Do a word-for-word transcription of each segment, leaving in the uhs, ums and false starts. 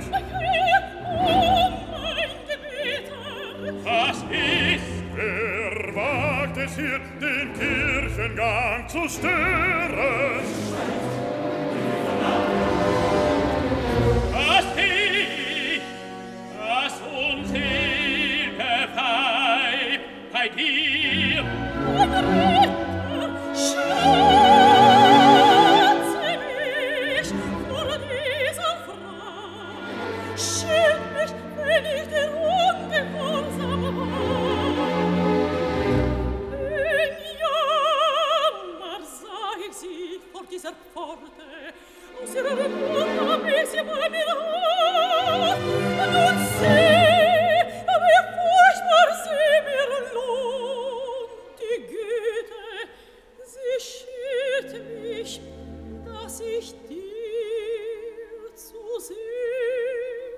Was ist? Wer wagt es hier, den Kirchengang zu stören? Was ich, das unselige Weib bei dir? Retter, schütze mich vor dieser Frau. Schilt mich, wenn ich dir ungehorsam war. In Jammer sah ich sie vor dieser Pforte, aus ihrer Mund hab ich sie bei mir an. Nun seh, wie furchtbar sie mir lohnt, die Güte. Sie schilt mich, dass ich dir zu sehr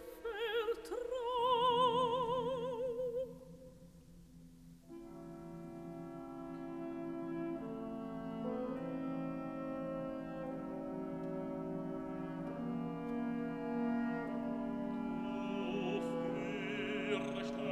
vertrau. Du fürcht